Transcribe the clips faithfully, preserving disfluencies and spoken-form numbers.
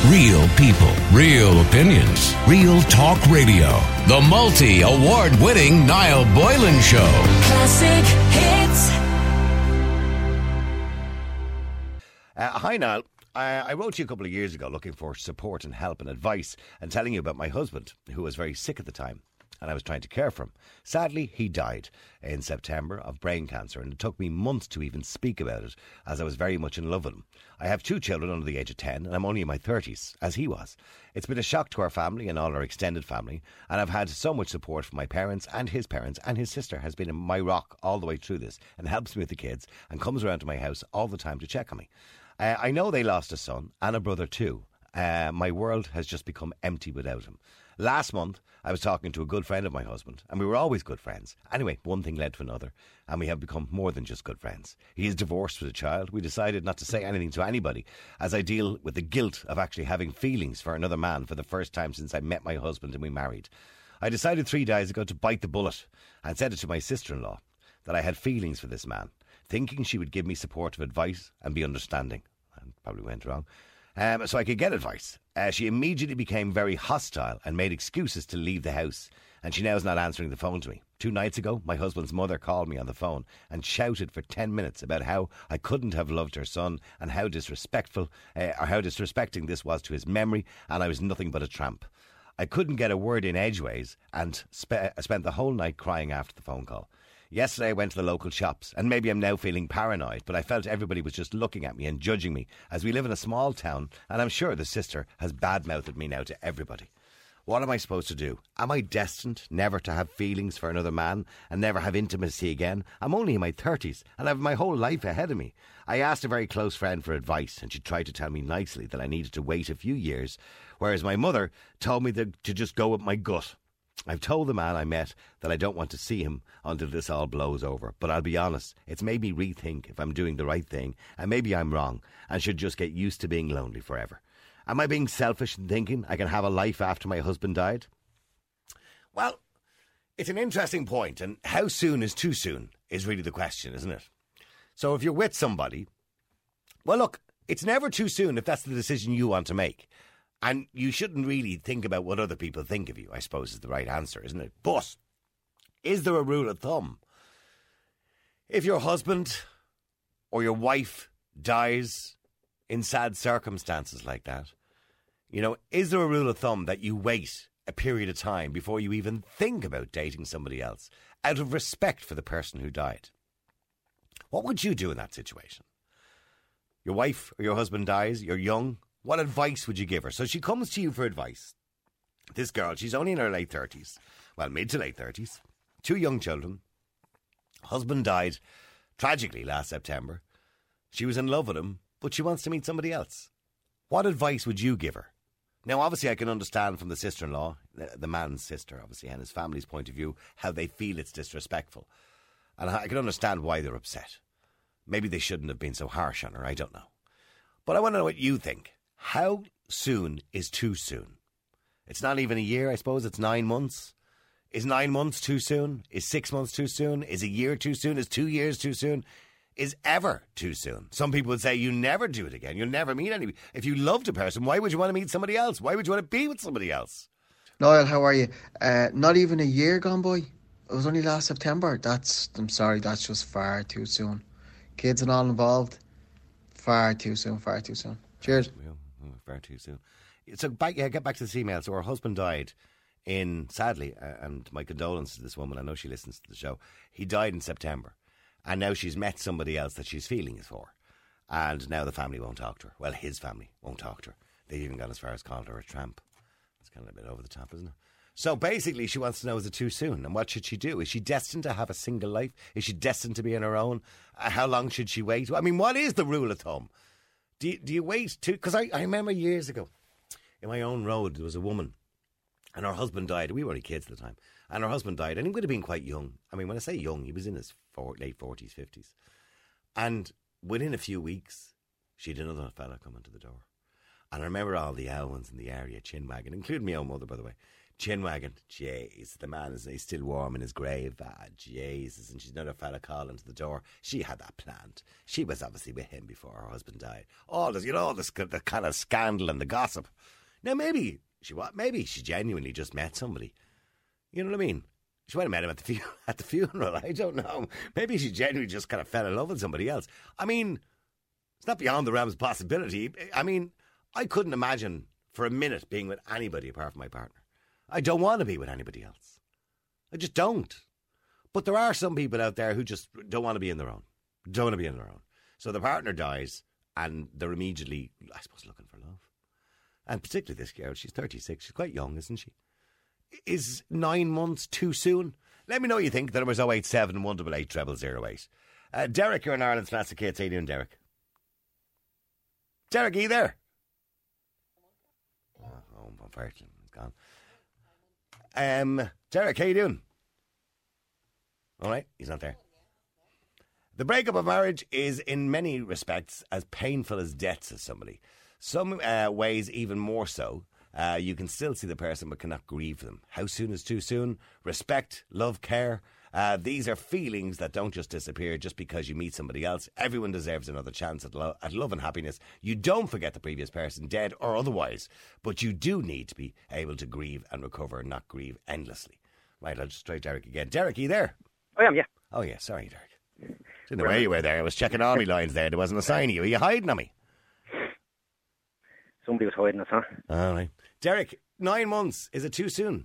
Real people, real opinions, real talk radio. The multi-award-winning Niall Boylan Show. Classic hits. Uh, hi, Niall. Uh, I wrote to you a couple of years ago looking for support and help and advice and telling you about my husband, who was very sick at the time, and I was trying to care for him. Sadly, he died in September of brain cancer, and it took me months to even speak about it, as I was very much in love with him. I have two children under the age of ten, and I'm only in my thirties, as he was. It's been a shock to our family and all our extended family, and I've had so much support from my parents and his parents, and his sister has been my rock all the way through this, and helps me with the kids, and comes around to my house all the time to check on me. Uh, I know they lost a son, and a brother too. Uh, my world has just become empty without him. Last month, I was talking to a good friend of my husband, and we were always good friends. Anyway, one thing led to another, and we have become more than just good friends. He is divorced with a child. We decided not to say anything to anybody, as I deal with the guilt of actually having feelings for another man for the first time since I met my husband and we married. I decided three days ago to bite the bullet and said it to my sister-in-law that I had feelings for this man, thinking she would give me supportive advice and be understanding. And probably went wrong. Um, so I could get advice. Uh, she immediately became very hostile and made excuses to leave the house, and she now is not answering the phone to me. Two nights ago, my husband's mother called me on the phone and shouted for ten minutes about how I couldn't have loved her son and how disrespectful, uh, or how disrespecting this was to his memory, and I was nothing but a tramp. I couldn't get a word in edgeways and spe- spent the whole night crying after the phone call. Yesterday I went to the local shops, and maybe I'm now feeling paranoid, but I felt everybody was just looking at me and judging me, as we live in a small town, and I'm sure the sister has bad-mouthed me now to everybody. What am I supposed to do? Am I destined never to have feelings for another man and never have intimacy again? I'm only in my thirties, and I have my whole life ahead of me. I asked a very close friend for advice, and she tried to tell me nicely that I needed to wait a few years, whereas my mother told me to, to just go with my gut. I've told the man I met that I don't want to see him until this all blows over. But I'll be honest, it's made me rethink if I'm doing the right thing, and maybe I'm wrong and should just get used to being lonely forever. Am I being selfish in thinking I can have a life after my husband died? Well, it's an interesting point, and how soon is too soon is really the question, isn't it? So if you're with somebody, well, look, it's never too soon if that's the decision you want to make. And you shouldn't really think about what other people think of you, I suppose, is the right answer, isn't it? But is there a rule of thumb? If your husband or your wife dies in sad circumstances like that, you know, is there a rule of thumb that you wait a period of time before you even think about dating somebody else out of respect for the person who died? What would you do in that situation? Your wife or your husband dies, you're young. What advice would you give her? So she comes to you for advice. This girl, she's only in her late thirties. Well, mid to late thirties. Two young children. Husband died tragically last September. She was in love with him, but she wants to meet somebody else. What advice would you give her? Now, obviously, I can understand from the sister-in-law, the, the man's sister, obviously, and his family's point of view, how they feel it's disrespectful. And I can understand why they're upset. Maybe they shouldn't have been so harsh on her, I don't know. But I want to know what you think. How soon is too soon? It's not even a year, I suppose. It's nine months. Is nine months too soon? Is six months too soon? Is a year too soon? Is two years too soon? Is ever too soon? Some people would say you never do it again. You'll never meet anybody. If you loved a person, why would you want to meet somebody else? Why would you want to be with somebody else? Niall, how are you? Uh, not even a year gone by. It was only last September. That's, I'm sorry, that's just far too soon. Kids and all involved, far too soon, far too soon. Cheers. Far too soon. So back, yeah, get back to this email. So her husband died in, sadly, uh, and my condolences to this woman. I know she listens to the show. He died in September, and now she's met somebody else that she's feelings for, and now the family won't talk to her. Well, his family won't talk to her. They've even gone as far as calling her a tramp. That's kind of a bit over the top, isn't it? So basically, she wants to know, is it too soon? And what should she do? Is she destined to have a single life? Is she destined to be on her own? Uh, how long should she wait? I mean, what is the rule of thumb? Do you, do you wait to... Because I, I remember years ago, in my own road, there was a woman, and her husband died. We were only kids at the time. And her husband died, and he would have been quite young. I mean, when I say young, he was in his four, late forties, fifties. And within a few weeks, she had another fella coming to the door. And I remember all the Elwins in the area, chin wagging, including my own mother, by the way, Chinwagon, jeez, the man is he's still warm in his grave. Ah, Jesus, and she's another fella calling to the door. She had that planned. She was obviously with him before her husband died. All this, you know, all this the kind of scandal and the gossip. Now maybe she what? Maybe she genuinely just met somebody. You know what I mean? She might have met him at the fu- at the funeral. I don't know. Maybe she genuinely just kind of fell in love with somebody else. I mean, it's not beyond the realms of possibility. I mean, I couldn't imagine for a minute being with anybody apart from my partner. I don't want to be with anybody else. I just don't. But there are some people out there who just don't want to be in their own. Don't want to be in their own. So the partner dies and they're immediately, I suppose, looking for love. And particularly this girl, she's thirty-six. She's quite young, isn't she? Is nine months too soon? Let me know what you think. The number's oh eight seven, one eight eight, zero zero zero eight. Uh, Derek, you're in Ireland's Classic Hits. How you doing, Derek? Derek, are you there? Oh, oh unfortunately, he's gone. Um, Derek, how you doing? All right, he's not there. The breakup of marriage is in many respects as painful as death, says somebody. Some uh, ways even more so. Uh, you can still see the person but cannot grieve them. How soon is too soon? Respect, love, care. Uh, these are feelings that don't just disappear just because you meet somebody else. Everyone deserves another chance at, lo- at love and happiness. You don't forget the previous person, dead or otherwise, but you do need to be able to grieve and recover, not grieve endlessly. Right, I'll just try Derek again. Derek, are you there? I am, yeah. Oh, yeah, sorry, Derek. Didn't know where you were there. I was checking all my lines there. There wasn't a sign of you. Are you hiding on me? Somebody was hiding us, huh? All right. Derek, nine months. Is it too soon?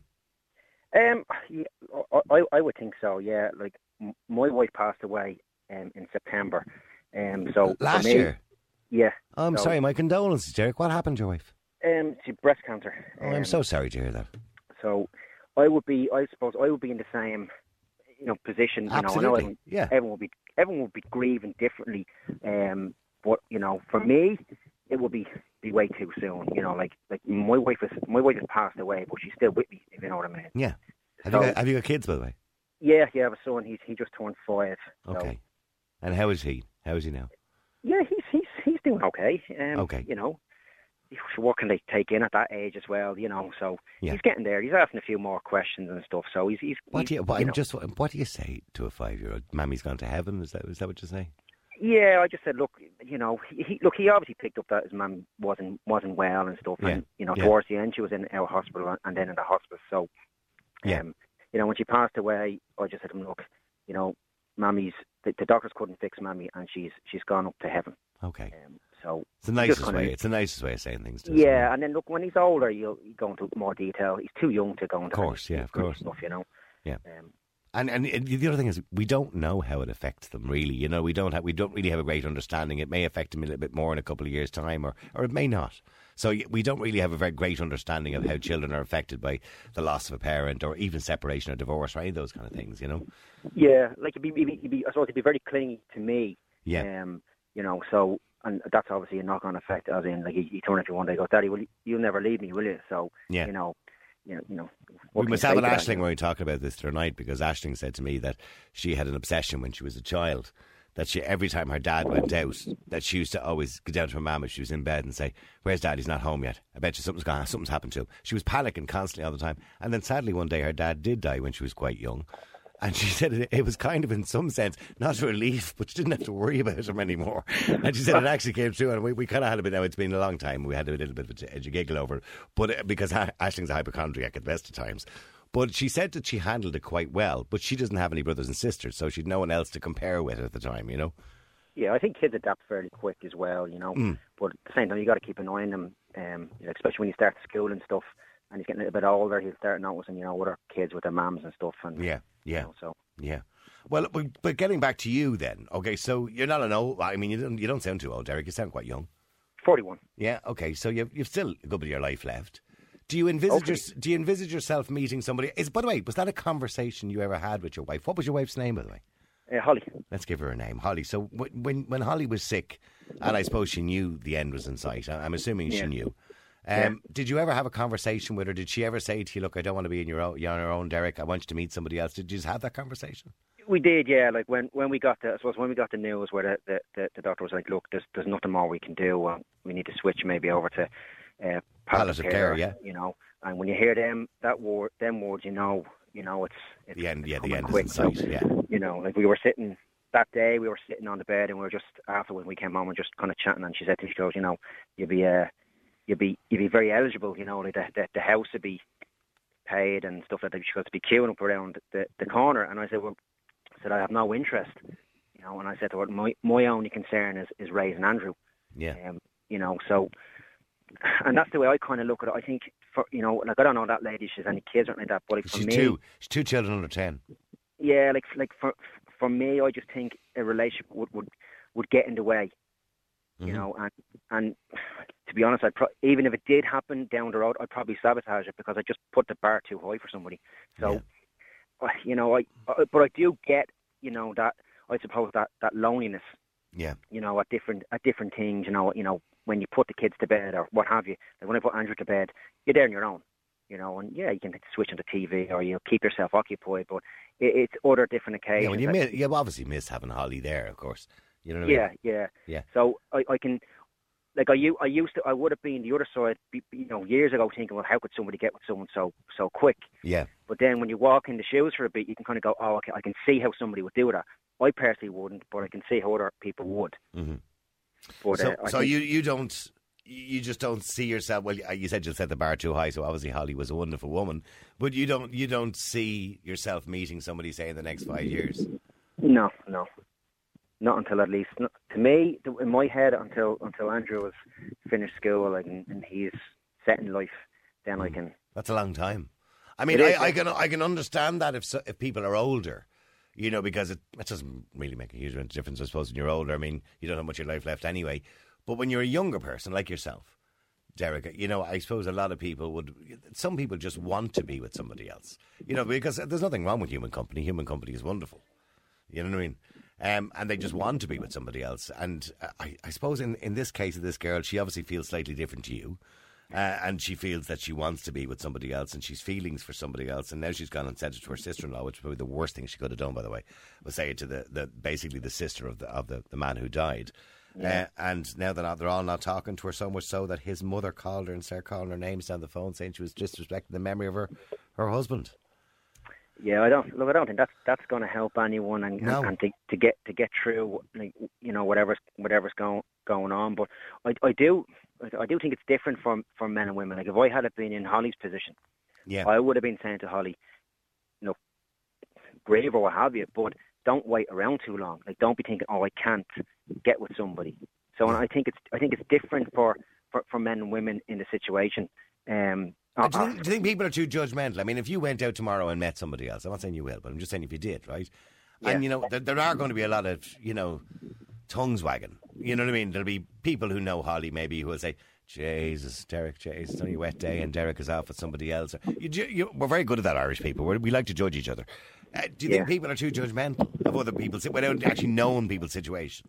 Um, yeah, I, I would think so, yeah. Like, m- my wife passed away um, in September. Um, so Last for me, year? Yeah. Oh, I'm so, sorry. My condolences, Derek. What happened to your wife? Um, she had breast cancer. Oh, Um, I'm so sorry to hear that. So I would be, I suppose, I would be in the same, you know, position. You know, I know Absolutely. everyone, Yeah. everyone would be, everyone would be grieving differently. Um, but you know, for me, it would be, be way too soon. You know, like like my wife is, my wife has passed away, but she's still with me. If you know what I mean. Yeah. Have, So- you got, have you got kids, by the way? Yeah, yeah, I have a son. He's he just turned five. So, Okay. And how is he? How is he now? yeah, he's he's he's doing okay. Um, Okay. You know, what can they take in at that age as well? You know, so Yeah. he's getting there. He's asking a few more questions and stuff. So he's he's. What he's, do you, what, you I'm know. just, what do you say to a five-year-old? Mammy's gone to heaven? Is that is that what you say? Yeah, I just said, look, you know, he, he look, he obviously picked up that his mum wasn't wasn't well and stuff, Yeah. and you know, Yeah. towards the end she was in our hospital and then in the hospice. So, Yeah. um, you know, when she passed away, I just said to him, look, you know, Mammy's the, the doctors couldn't fix Mammy, and she's she's gone up to heaven. Okay. Um, so It's the nicest kinda- way. It's the nicest way of saying things. To yeah, someone. and then look, when he's older, you'll you go into more detail. He's too young to go into Of course, any yeah, of good course. stuff, you know. Yeah. Um, And and the other thing is, we don't know how it affects them. Really, you know, we don't have, we don't really have a great understanding. It may affect them a little bit more in a couple of years' time, or or it may not. So y- we don't really have a very great understanding of how children are affected by the loss of a parent, or even separation or divorce, or any of those kind of things. You know. yeah, like he'd be, he'd be, he'd be, I suppose he'd be very clingy to me. Yeah. Um, you know, so and that's obviously a knock-on effect. As in, like he, he turned to you one day, and goes, "Daddy, will you, you'll never leave me, will you?" So Yeah. you know, you know, you know. We what can must you have say an to that, Aisling you know? when we talk about this tonight, because Aisling said to me that she had an obsession when she was a child, that she every time her dad went out, that she used to always go down to her mum if she was in bed and say, "Where's Dad? He's not home yet. I bet you something's gone, something's happened to him." She was panicking constantly all the time. And then sadly one day her dad did die when she was quite young. And she said it, it was kind of, in some sense, not a relief, but she didn't have to worry about him anymore. And she said it actually came true, and we, we kind of had a bit, now it's been a long time, we had a little bit of a, a giggle over it, but uh, because ha- Aisling's a hypochondriac at the best of times. But she said that she handled it quite well, but she doesn't have any brothers and sisters, so she'd no one else to compare with at the time, you know? Yeah, I think kids adapt fairly quick as well, you know. Mm. But at the same time, you got to keep an eye on them, um, you know, especially when you start school and stuff. And he's getting a little bit older, he'll start noticing, you know, other kids with their mums and stuff. And Yeah, yeah. You know, so Yeah. Well, but but getting back to you then, okay, so you're not an old, I mean, you don't, you don't sound too old, Derek, you sound quite young. forty-one. Yeah, okay, so you've, you've still a good bit of your life left. Do you envisage Okay. your, do you envisage yourself meeting somebody? Is by the way, was that a conversation you ever had with your wife? What was your wife's name, by the way? Uh, Holly. Let's give her a name, Holly. So wh- when when Holly was sick, and I suppose she knew the end was in sight, I- I'm assuming she Yeah. knew. Um, Did you ever have a conversation with her? Did she ever say to you, "Look, I don't want to be in your own, you're on your own, Derek. I want you to meet somebody else"? Did you just have that conversation? We did, yeah. Like when, when we got the, I suppose when we got the news where the, the, the, the doctor was like, "Look, there's there's nothing more we can do. Uh, we need to switch maybe over to uh, palliative, Palliative care, care, yeah. You know, and when you hear them that word, them words, you know, you know, it's, it's The end, yeah, the coming end quick. is in sight, So, yeah. you know, like we were sitting that day, we were sitting on the bed, and we were just after when we came home and just kind of chatting, and she said to me, she goes, you know, you'd be uh, you'd be you'd be very eligible, you know, like the the, the house would be paid and stuff like that. She goes to be queuing up around the, the corner, and I said, well, I said I have no interest, you know, and I said to her, my my only concern is is raising Andrew, Yeah. um, you know, so. And that's the way I kind of look at it. I think, for you know, like I don't know that lady, she's any kids or anything like that, but like for She's me, two. She's two children under ten. yeah, like like for for me, I just think a relationship would would, would get in the way, you Mhm. know. And and to be honest, I pro- even if it did happen down the road, I'd probably sabotage it because I just put the bar too high for somebody. So, uh, you know, I, I but I do get, you know, that I suppose that, that loneliness, Yeah. you know, at different at different things, you know, you know, when you put the kids to bed or what have you. Like when I put Andrew to bed, you're there on your own, you know, and yeah, you can switch on the T V or you keep yourself occupied, but it, it's other different occasions. Yeah, when you that- miss, you obviously miss having Holly there, of course. You know what I mean? yeah, yeah, Yeah. So I, I can, like I, u- I used to, I would have been the other side, be- you know, years ago, thinking, well, how could somebody get with someone so so quick? Yeah. But then when you walk in the shoes for a bit, you can kind of go, oh, okay, I can see how somebody would do that. I personally wouldn't, but I can see how other people would. Mm-hmm. But So, uh, I so think- you, you don't, you just don't see yourself. Well, you said you set the bar too high, so obviously Holly was a wonderful woman, but you don't, you don't see yourself meeting somebody, say, in the next five years. No, no, not until at least not, to me, th- in my head, until until Andrew has finished school like, and, and he's set in life, then I can. That's a long time. I mean, It I, is, I yeah. can, I can understand that if so, if people are older, you know, because it, it doesn't really make a huge amount of difference, I suppose, when you're older. I mean, you don't have much of your life left anyway. But when you're a younger person like yourself, Derek, you know, I suppose a lot of people would, some people just want to be with somebody else, you know, because there's nothing wrong with human company. Human company is wonderful. You know what I mean? Um, and they just want to be with somebody else. And uh, I, I suppose in, in this case of this girl, she obviously feels slightly different to you. Uh, and she feels that she wants to be with somebody else and she's feelings for somebody else. And now she's gone and said it to her sister-in-law, which is probably the worst thing she could have done, by the way, was say it to the, the basically the sister of the of the, the man who died. Yeah. Uh, and now they're, not, they're all not talking to her, so much so that his mother called her and started calling her names down the phone, saying she was disrespecting the memory of her, her husband. Yeah, I don't look. I don't think that's that's going to help anyone, and, No. and, and to, to get to get through, like, you know, whatever's whatever's going going on. But I, I do, I do think it's different for for men and women. Like if I had it been in Holly's position, Yeah. I would have been saying to Holly, you know, grave or what have you, but don't wait around too long. Like don't be thinking, oh, I can't get with somebody. So I think it's I think it's different for, for, for men and women in the situation. Um, Uh, do, you think, do you think people are too judgmental? I mean, if you went out tomorrow and met somebody else, I'm not saying you will, but I'm just saying if you did, right? And, Yeah. you know, there, there are going to be a lot of, you know, tongues wagging. You know what I mean? There'll be people who know Holly maybe who will say, Jesus, Derek, Jesus, it's only a wet day and Derek is off with somebody else. You, ju- you, we're very good at that, Irish people. We're, we like to judge each other. Uh, do you Yeah. think people are too judgmental of other people's, without actually knowing people's situation?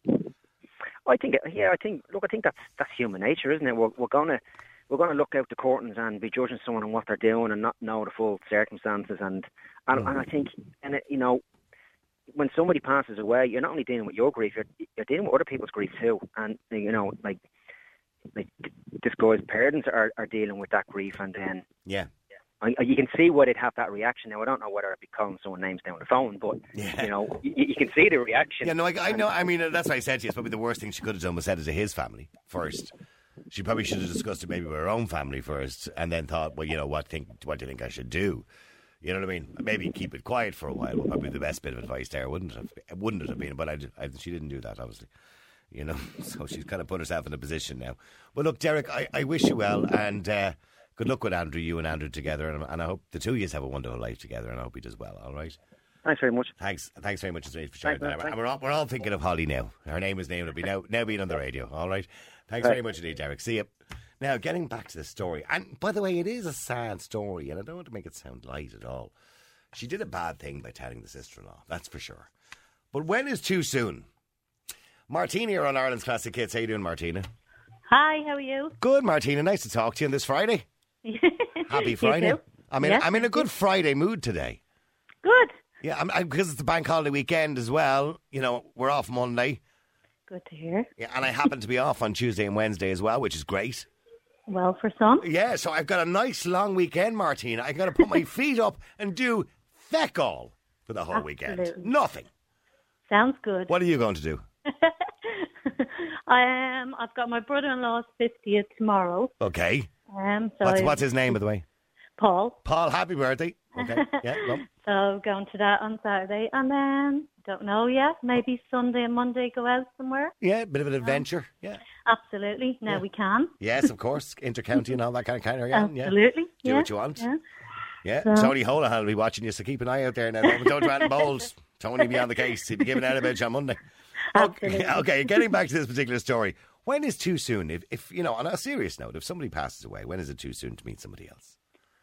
I think, yeah, I think. Look, I think that's that's human nature, isn't it? We're, we're gonna we're gonna look out the curtains and be judging someone on what they're doing and not know the full circumstances. And and, Mm. and I think, and it, you know, when somebody passes away, you're not only dealing with your grief, you're you're dealing with other people's grief too. And you know, like like this guy's parents are are dealing with that grief, and then Yeah. I, you can see why they'd have that reaction. Now I don't know whether it'd be calling someone names down the phone, but Yeah. you know, you, you can see the reaction. Yeah, no, I, I know. I mean, that's what I said to you. It's probably the worst thing she could have done was said it to his family first. She probably should have discussed it maybe with her own family first, and then thought, well, you know, what think, what do you think I should do? You know what I mean? Maybe keep it quiet for a while would probably be the best bit of advice there, wouldn't it have? It wouldn't it have been? But I, I, she didn't do that, obviously. You know, so she's kind of put herself in a position now. But look, Derek, I, I wish you well, and uh, good luck with Andrew, you and Andrew together, and, and I hope the two of you have a wonderful life together, and I hope he does well. All right. Thanks very much. Thanks, thanks very much indeed for sharing Thanks, that. man, And we're all, we're all thinking of Holly now. Her name is named. It'll be now, now being on the radio. All right. Thanks very much indeed, Derek. See you. Now, getting back to the story, and by the way, it is a sad story, and I don't want to make it sound light at all. She did a bad thing by telling the sister-in-law, that's for sure. But when is too soon? Martina here on Ireland's Classic Hits. How you doing, Martina? Hi, how are you? Good, Martina. Nice to talk to you on this Friday. Happy You Friday. too. I'm in, Yeah, I'm in a good Friday mood today. Good. Yeah, I'm, I, because it's the bank holiday weekend as well. You know, we're off Monday. Good to hear. Yeah, and I happen to be off on Tuesday and Wednesday as well, which is great. Well, for some. Yeah, so I've got a nice long weekend, Martina. I'm going to put my feet up and do feck all for the whole weekend. Absolutely. Nothing. Sounds good. What are you going to do? I um, I've got my brother-in-law's fiftieth tomorrow. Okay. Um, so What's, I- what's his name, by the way? Paul. Paul, happy birthday. Okay, yeah, go. So going to that on Saturday, and then don't know yet. Maybe Sunday and Monday go out somewhere. Yeah, bit of an adventure. Yeah. Absolutely. Now Yeah. we can. Yes, of course. Intercounty and all that kind of kind of yeah. yeah. Absolutely. Do yeah. what you want. Yeah. Yeah, So- Tony Holohan will be watching you, so keep an eye out there now. Don't, don't rant and bowls. Tony be on the case. He'll be giving out about you on Monday. Okay, Absolutely. okay, getting back to this particular story. When is too soon? If, if, you know, on a serious note, if somebody passes away, when is it too soon to meet somebody else?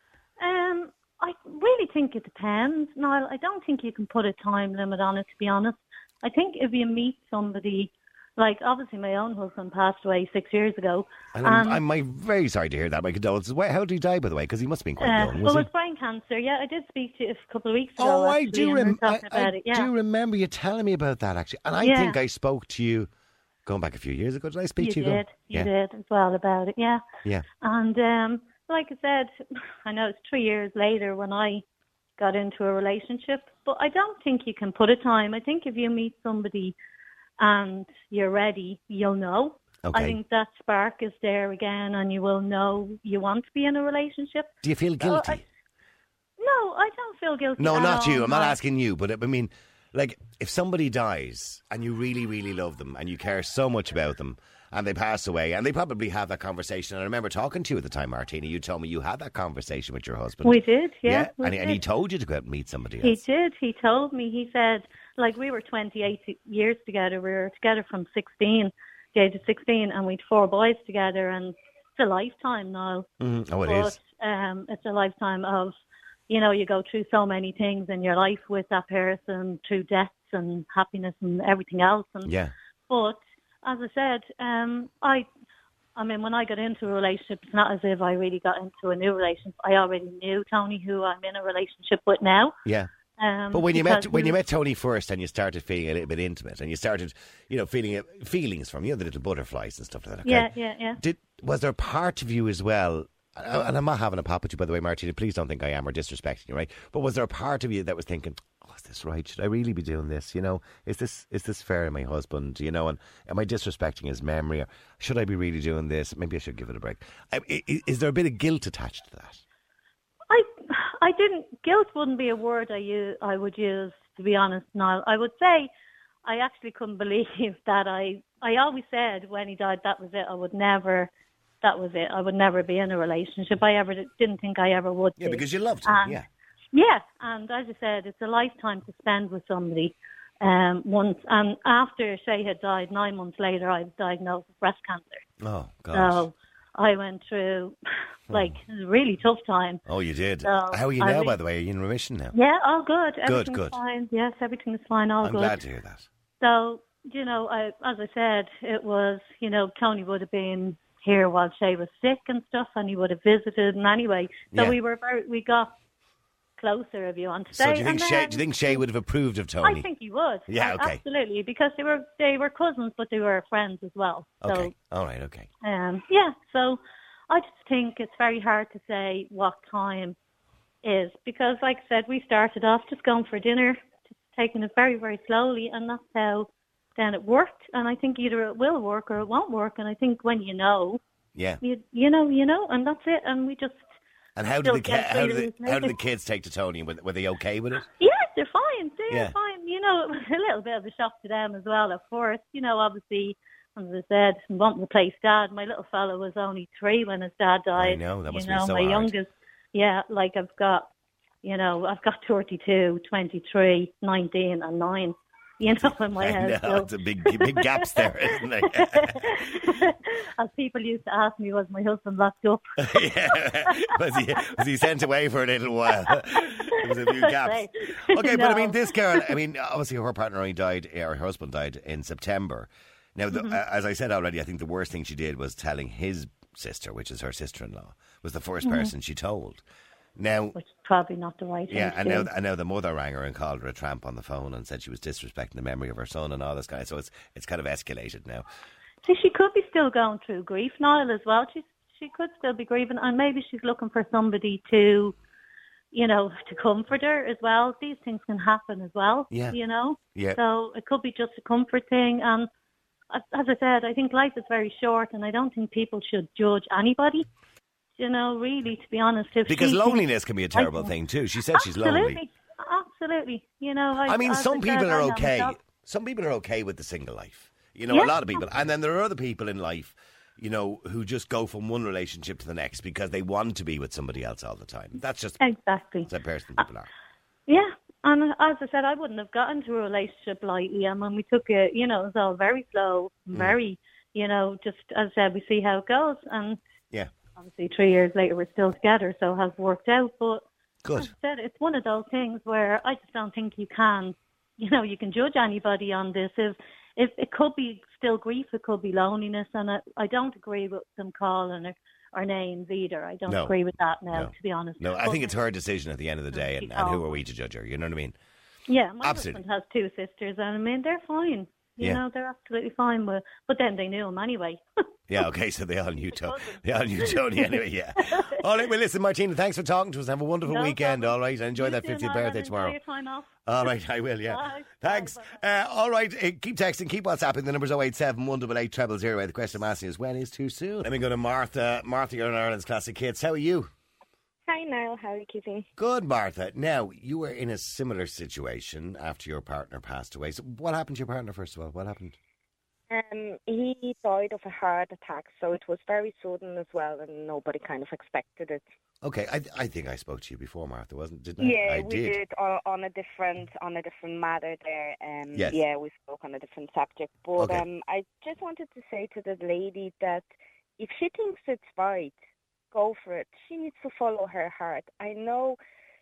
Um, I really think it depends. Niall, I don't think you can put a time limit on it, to be honest. I think if you meet somebody, like obviously my own husband passed away six years ago. And I'm, and, I'm my, very sorry to hear that. My condolences. Wait, how did he die, by the way? Because he must have been quite uh, young, was well, he? it's brain cancer. Yeah, I did speak to you a couple of weeks ago. Oh, I actually, do, and we were rem- I, talking about I it. Yeah. do remember you telling me about that, actually. And I Yeah. think I spoke to you going back a few years ago. Did I speak You to you? did, Going? you yeah. did as well about it, yeah. Yeah. And um, like I said, I know it's three years later when I got into a relationship, but I don't think you can put a time. I think if you meet somebody and you're ready, you'll know. Okay. I think that spark is there again, and you will know you want to be in a relationship. Do you feel guilty? I- No, I don't feel guilty. No, at not all, you. I'm not no. asking you, but I mean, like, if somebody dies and you really, really love them and you care so much about them and they pass away and they probably have that conversation. And I remember talking to you at the time, Martina. You told me you had that conversation with your husband. We did, yeah. we and, and he did. told you to go out and meet somebody He else. did. He told me. He said, like, we were twenty-eight years together. We were together from sixteen, the age of sixteen, and we'd four boys together. And it's a lifetime now. Mhm. Oh, it but, is. Um, it's a lifetime of, you know, you go through so many things in your life with that person, through deaths and happiness and everything else. And Yeah. But as I said, um, I, I mean, when I got into a relationship, it's not as if I really got into a new relationship. I already knew Tony, who I'm in a relationship with now. Yeah. Um, But when you because met when he you was- met Tony first and you started feeling a little bit intimate and you started, you know, feeling it- feelings from you know the little butterflies and stuff like that. Okay? Yeah, yeah, yeah. Did was there part of you as well? And I'm not having a pop at you, by the way, Martina. Please don't think I am or disrespecting you, right? But was there a part of you that was thinking, "Oh, is this right? Should I really be doing this? You know, is this is this fair to my husband? You know, and am I disrespecting his memory? Or should I be really doing this? Maybe I should give it a break." I- i- Is there a bit of guilt attached to that? I, I didn't. Guilt wouldn't be a word I use. I would use, to be honest. Now, I would say, I actually couldn't believe that I. I always said when he died, that was it. I would never. That was it. I would never be in a relationship. I ever didn't think I ever would. Yeah, be. because you loved him. And- yeah. Yeah, and as I said, it's a lifetime to spend with somebody. Um, once and after Shay had died, nine months later, I was diagnosed with breast cancer. Oh God. So I went through like a really tough time. Oh, you did. So, How are you I now, re- by the way? Are you in remission now? Yeah, all good. Everything's good. fine. Yes, everything is fine. All I'm good. glad to hear that. So, you know, I, as I said, it was, you know, Tony would have been here while Shay was sick and stuff, and he would have visited. And anyway, so Yeah. we were very, we got closer, if you want to say. So do you think And Shay? then- Do you think Shay would have approved of Tony? I think he would. Yeah, Uh, okay. Absolutely, because they were they were cousins, but they were friends as well. So, Okay. All right. Okay. um, yeah. So, I just think it's very hard to say what time is because, like I said, we started off just going for dinner, just taking it very, very slowly, and that's how then it worked. And I think either it will work or it won't work. And I think when you know, Yeah. you you know, you know, and that's it. And we just And how did Still the ki- get how did through the, how did the it. kids take to Tony? Were, were they okay with it? yeah, they're fine. They're Yeah. fine. You know, it was a little bit of a shock to them as well at first. You know, obviously, as I said, wanting to replace dad. My little fellow was only three when his dad died. I know, that must you be know, so my hard. youngest, yeah, like I've got, you know, I've got thirty-two, twenty-three, nineteen, and nine. You know, in my I house. know, it's a big big gaps there, isn't it? So, as people used to ask me, was my husband locked up? yeah. Was he was he sent away for a little while? There was a few gaps. Okay, but I mean, No. this girl. I mean, obviously, her partner only died. Her husband died in September. Now, the, Mm-hmm. uh, as I said already, I think the worst thing she did was telling his sister, which is her sister-in-law, was the 1st Mm-hmm. person she told. Now, Which is probably not the right thing yeah, to and do. now, and now the mother rang her and called her a tramp on the phone and said she was disrespecting the memory of her son and all this kind of. So it's it's kind of escalated now. See, she could be still going through grief, Niall, as well. She's she could still be grieving, and maybe she's looking for somebody to, you know, to comfort her as well. These things can happen as well, Yeah. you know. Yeah. So it could be just a comfort thing. And as as I said, I think life is very short, and I don't think people should judge anybody. You know, really, to be honest, if Because she loneliness can be a terrible I- thing too. She said she's absolutely, lonely. absolutely. You know, I, I mean, as some I people said, are I know okay. myself. Some people are okay with the single life. You know, Yeah. a lot of people. And then there are other people in life, you know, who just go from one relationship to the next because they want to be with somebody else all the time. That's just Exactly. the person people are. Yeah, and as I said, I wouldn't have got into a relationship lightly. And when we took it, you know, it was all very slow, very, you know, just as I said, we see how it goes. And Yeah. obviously, three years later, we're still together, so it has worked out. But Good. as I said, it's one of those things where I just don't think you can, you know, you can judge anybody on this. If if it could be still grief, it could be loneliness, and I, I don't agree with them calling her, our names either. I don't No. agree with that now, No. to be honest. No, I But- think it's her decision at the end of the day, and, and who are we to judge her? You know what I mean? Yeah, my Absolutely. husband has two sisters, and I mean, they're fine. You Yeah. know, they're absolutely fine with. But then they knew him anyway. Yeah, okay, so they all knew Tony. They all knew Tony anyway, yeah. All right, well, listen, Martina, thanks for talking to us. Have a wonderful No weekend, problem. all right? And enjoy You that too, fiftieth Niall, birthday and tomorrow. Enjoy your time off. All right, I will, yeah. Bye. Thanks. Bye, Uh, all right, uh, keep texting, keep WhatsApping. The number's oh eight seven, one eight eight, zero zero zero. The question I'm asking is, when is too soon? Let me go to Martha. Martha, you're in Ireland's Classic Hits. How are you? Hi, Niall. How are you keeping? Good, Martha. Now, you were in a similar situation after your partner passed away. So what happened to your partner, first of all? What happened? Um, he died of a heart attack, so it was very sudden as well, and nobody kind of expected it. Okay, I, I think I spoke to you before, Martha, wasn't didn't I? Yeah, I we did, on, on a different on a different matter there. Um, Yes. Yeah, we spoke on a different subject. But Okay. um, I just wanted to say to the lady that if she thinks it's right, go for it. She needs to follow her heart. I know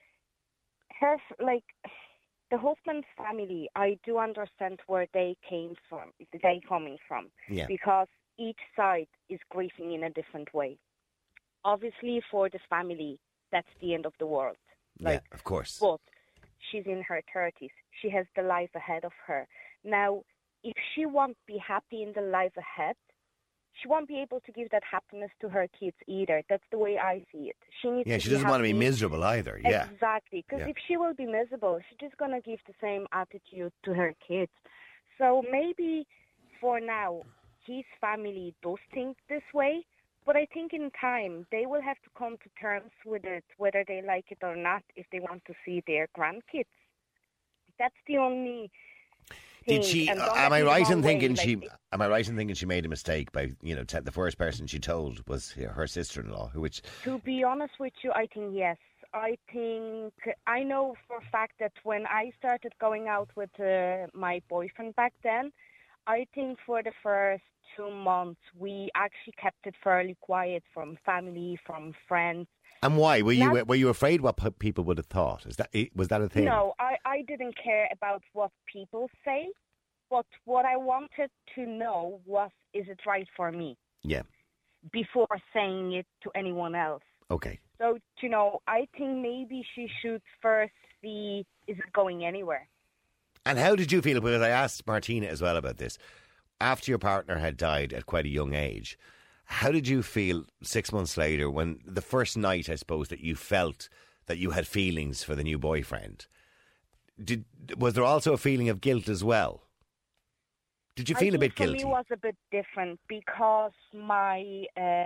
her, f- like, the husband's family, I do understand where they came from, they coming from, Yeah. because each side is grieving in a different way. Obviously, for the family, that's the end of the world. Like, yeah, of course. but she's in her thirties. She has the life ahead of her. Now, if she won't be happy in the life ahead, she won't be able to give that happiness to her kids either. That's the way I see it. She needs Yeah, to she be doesn't want to be happy. miserable either. Yeah. Exactly. Because Yeah. if she will be miserable, she's just going to give the same attitude to her kids. So maybe for now, his family does think this way, but I think in time they will have to come to terms with it, whether they like it or not, if they want to see their grandkids. That's the only thing. Did she? And don't Am get I me the right in wrong way, thinking like, she? Am I right in thinking she made a mistake by you know te- the first person she told was her sister-in-law, who which To be honest with you, I think yes. I think I know for a fact that when I started going out with uh, my boyfriend back then, I think for the first two months we actually kept it fairly quiet from family, from friends. and why were you Not- were you afraid what p- people would have thought? Is that was that a thing? No, I, I didn't care about what people say, but what I wanted to know was, is it right for me? Yeah. Before saying it to anyone else. Okay. So, you know, I think maybe she should first see, is it going anywhere? And how did you feel? Because I asked Martina as well about this. After your partner had died at quite a young age, how did you feel six months later when the first night, I suppose, that you felt that you had feelings for the new boyfriend? Did was there also a feeling of guilt as well? Did you feel I a think bit for guilty? me was a bit different because my uh,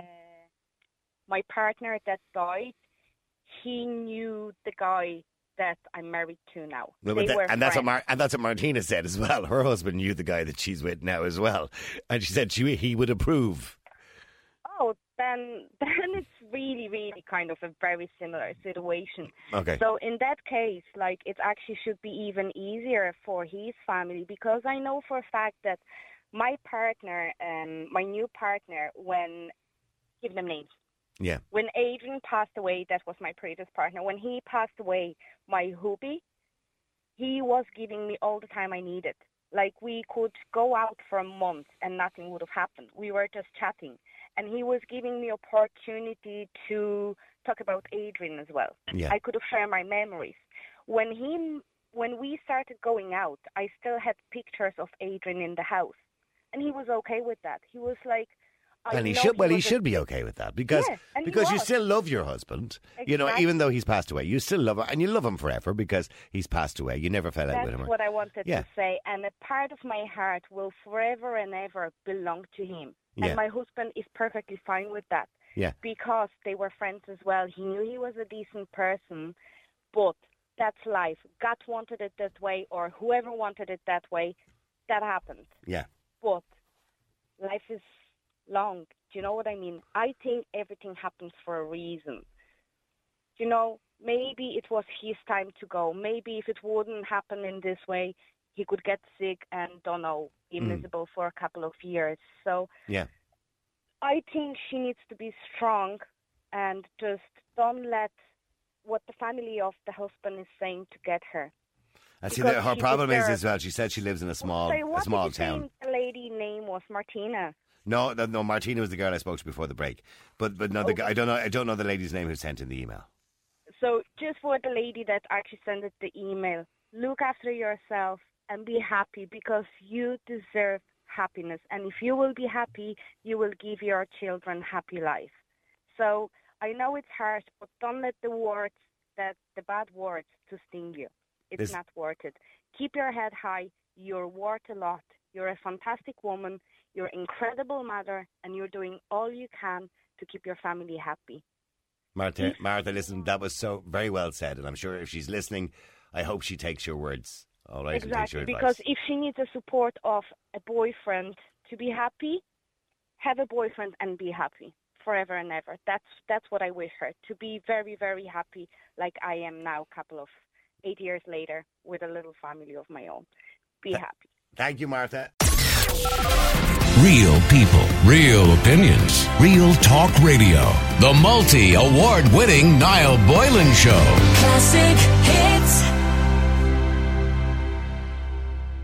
my partner that died, he knew the guy that I'm married to now. Well, They but that- were and that's what friends. Mar- and that's what Martina said as well. Her husband knew the guy that she's with now as well, and she said she he would approve. Oh, then then it's really, really kind of a very similar situation. Okay. So in that case, like, it actually should be even easier for his family, because I know for a fact that my partner, um, my new partner, when, give them names. Yeah. When Adrian passed away, that was my previous partner. When he passed away, my hubby, he was giving me all the time I needed. Like, we could go out for a month and nothing would have happened. We were just chatting. And he was giving me opportunity to talk about Adrian as well. Yeah. I could have shared my memories. When he, when we started going out, I still had pictures of Adrian in the house. And he was okay with that. He was like, I And he know should. Well, he was a- should be okay with that because Yeah, and he because you was. still love your husband. You know, Exactly. even though he's passed away, you still love him, and you love him forever because he's passed away. You never fell out That's with him. or- what I wanted Yeah. to say. And a part of my heart will forever and ever belong to him. Yeah. And my husband is perfectly fine with that. Yeah. Because they were friends as well. He knew he was a decent person, but that's life. God wanted it that way, or whoever wanted it that way. That happened. Yeah. But life is long. Do you know what I mean? I think everything happens for a reason. You know, maybe it was his time to go. Maybe if it wouldn't happen in this way, he could get sick and, don't know, be Mm. miserable for a couple of years. So Yeah. I think she needs to be strong and just don't let what the family of the husband is saying to get her. And see, Because the, her she problem is deserves- as well. She said she lives in a small, Sorry, a what small did you town. say the lady name was? Martina. No, no, no, Martina was the girl I spoke to before the break. But but no, the, guy- I don't know. I don't know the lady's name who sent in the email. So just for the lady that actually sent it the email, look after yourself and be happy because you deserve happiness. And if you will be happy, you will give your children happy life. So I know it's harsh, but don't let the words, that the bad words, to sting you. It's This- not worth it. Keep your head high. You're worth a lot. You're a fantastic woman. You're an incredible mother, and you're doing all you can to keep your family happy. Martha, Martha, listen, that was so very well said, and I'm sure if she's listening, I hope she takes your words. All right, and takes Exactly, your because advice. if she needs the support of a boyfriend to be happy, have a boyfriend and be happy forever and ever. That's that's what I wish her, to be very, very happy like I am now, a couple of eight years later, with a little family of my own. Be Th- happy. Thank you, Martha. Real people, real opinions, real talk radio. The multi-award winning Niall Boylan Show. Classic hit